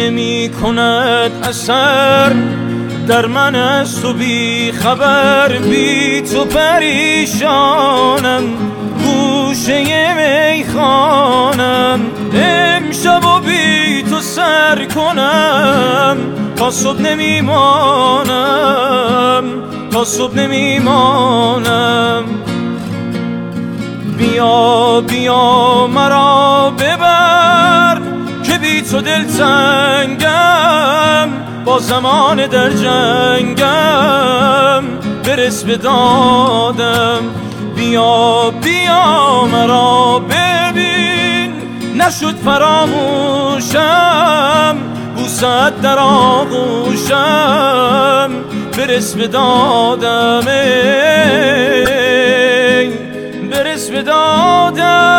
نمی کند اثر در من از تو بی خبر، بی تو پریشانم گوشه میخانم، امشب و بی تو سر کنم تا صبح نمیمانم، تا صبح نمیمانم. بیا بیا مرا ببر که بی تو دلتنگم، با زمان در جنگم برس به دادم. بیا بیا مرا ببین نشد فراموشم، بوسه‌ات در آغوشم برس به دادم، برس به دادم.